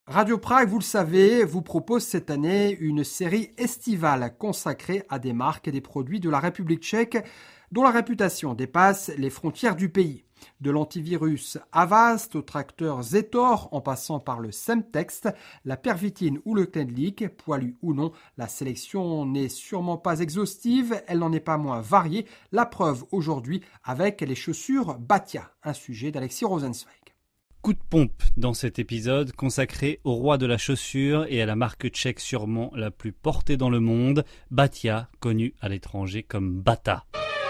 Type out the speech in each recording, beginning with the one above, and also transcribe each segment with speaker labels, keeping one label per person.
Speaker 1: Radio Prague, vous le savez, vous propose cette année une série estivale consacrée à des marques et des produits de la République tchèque dont la réputation dépasse les frontières du pays. De l'antivirus Avast au tracteur Zetor, en passant par le Semtex, la pervitine ou le Clendlik, poilu ou non, la sélection n'est sûrement pas exhaustive, elle n'en est pas moins variée. La preuve aujourd'hui avec les chaussures Batia, un sujet d'Alexis Rosenzweig.
Speaker 2: Coup de pompe dans cet épisode consacré au roi de la chaussure et à la marque tchèque sûrement la plus portée dans le monde, Batia, connue à l'étranger comme Bata.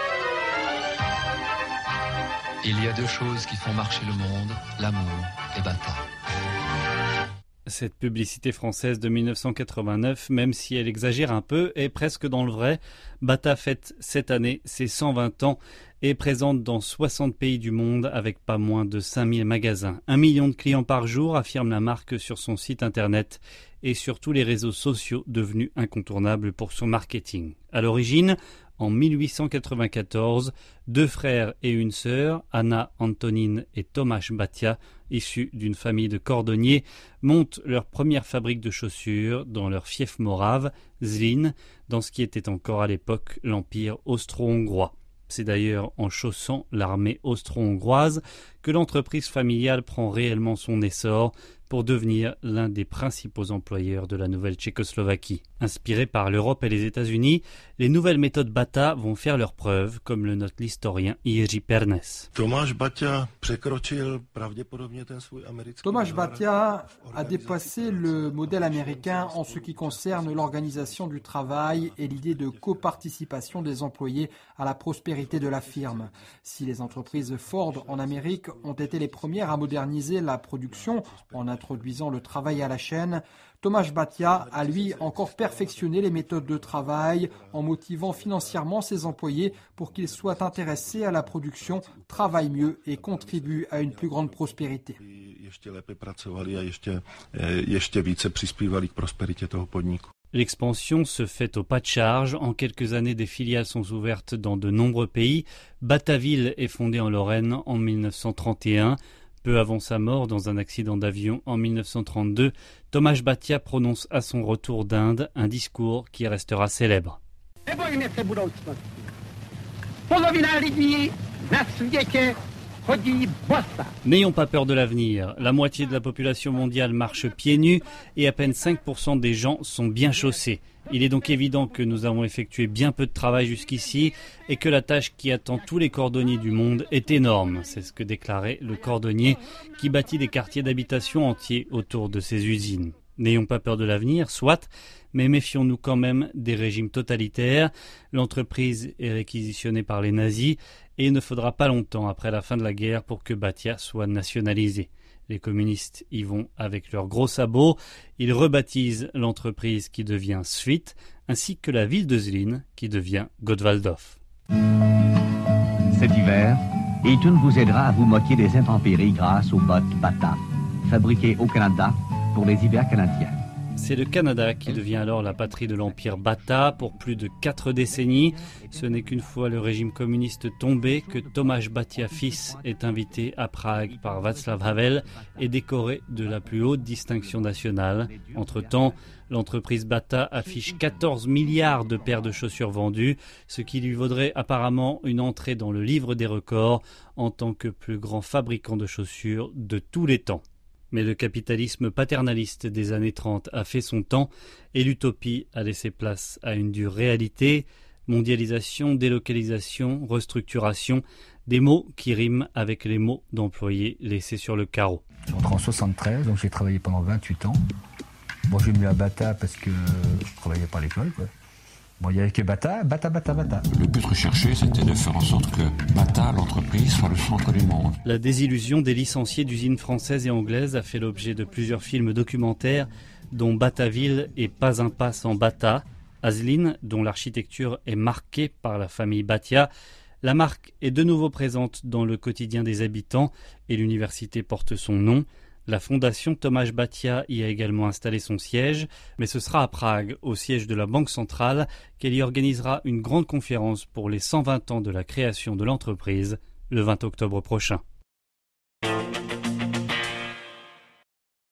Speaker 3: Il y a deux choses qui font marcher le monde, l'amour et Bata.
Speaker 2: Cette publicité française de 1989, même si elle exagère un peu, est presque dans le vrai. Bata fête cette année ses 120 ans et présente dans 60 pays du monde avec pas moins de 5000 magasins. 1 million de clients par jour, affirme la marque sur son site internet et sur tous les réseaux sociaux devenus incontournables pour son marketing. À l'origine, en 1894, 2 frères et une sœur, Anna Antonine et Tomáš Batia, issus d'une famille de cordonniers, montent leur première fabrique de chaussures dans leur fief morave, Zlín, dans ce qui était encore à l'époque l'Empire austro-hongrois. C'est d'ailleurs en chaussant l'armée austro-hongroise que l'entreprise familiale prend réellement son essor pour devenir l'un des principaux employeurs de la nouvelle Tchécoslovaquie. Inspirés par l'Europe et les États-Unis, les nouvelles méthodes Bata vont faire leurs preuves, comme le note l'historien Jiří Pernes.
Speaker 4: Tomáš
Speaker 1: Batia a dépassé le modèle américain en ce qui concerne l'organisation du travail et l'idée de coparticipation des employés à la prospérité de la firme. Si les entreprises Ford en Amérique ont été les premières à moderniser la production en introduisant le travail à la chaîne, Tomáš Batia a lui encore perfectionné les méthodes de travail en motivant financièrement ses employés pour qu'ils soient intéressés à la production, travaillent mieux et contribuent à une plus grande prospérité.
Speaker 2: L'expansion se fait au pas de charge. En quelques années, des filiales sont ouvertes dans de nombreux pays. Bataville est fondée en Lorraine en 1931. Peu avant sa mort, dans un accident d'avion en 1932, Tomáš Batia prononce à son retour d'Inde un discours qui restera célèbre. N'ayons pas peur de l'avenir. La moitié de la population mondiale marche pieds nus et à peine 5% des gens sont bien chaussés. Il est donc évident que nous avons effectué bien peu de travail jusqu'ici et que la tâche qui attend tous les cordonniers du monde est énorme. C'est ce que déclarait le cordonnier qui bâtit des quartiers d'habitation entiers autour de ses usines. N'ayons pas peur de l'avenir, soit, mais méfions-nous quand même des régimes totalitaires. L'entreprise est réquisitionnée par les nazis et il ne faudra pas longtemps après la fin de la guerre pour que Batia soit nationalisée. Les communistes y vont avec leurs gros sabots. Ils rebaptisent l'entreprise qui devient Svit, ainsi que la ville de Zlín qui devient Götwaldov.
Speaker 5: Cet hiver, Eaton vous aidera à vous moquer des intempéries grâce aux bottes Bata, fabriquées au Canada pour les hivers canadiens.
Speaker 2: C'est le Canada qui devient alors la patrie de l'Empire Bata pour plus de 4 décennies. Ce n'est qu'une fois le régime communiste tombé que Tomáš Batia fils est invité à Prague par Václav Havel et décoré de la plus haute distinction nationale. Entre-temps, l'entreprise Bata affiche 14 milliards de paires de chaussures vendues, ce qui lui vaudrait apparemment une entrée dans le livre des records en tant que plus grand fabricant de chaussures de tous les temps. Mais le capitalisme paternaliste des années 30 a fait son temps et l'utopie a laissé place à une dure réalité. Mondialisation, délocalisation, restructuration, des mots qui riment avec les mots d'employés laissés sur le carreau.
Speaker 6: Je rentre en 73, donc j'ai travaillé pendant 28 ans. Bon, j'ai mis à Bata parce que je travaillais pas à l'école, quoi. Bon, il n'y avait que Bata.
Speaker 7: Le but recherché, c'était de faire en sorte que Bata, l'entreprise, soit le centre du monde.
Speaker 2: La désillusion des licenciés d'usines françaises et anglaises a fait l'objet de plusieurs films documentaires, dont Bataville et Pas un pas sans Bata. À Zlín, dont l'architecture est marquée par la famille Batia, la marque est de nouveau présente dans le quotidien des habitants et l'université porte son nom. La fondation Tomáš Batia y a également installé son siège, mais ce sera à Prague, au siège de la Banque centrale, qu'elle y organisera une grande conférence pour les 120 ans de la création de l'entreprise, le 20 octobre prochain.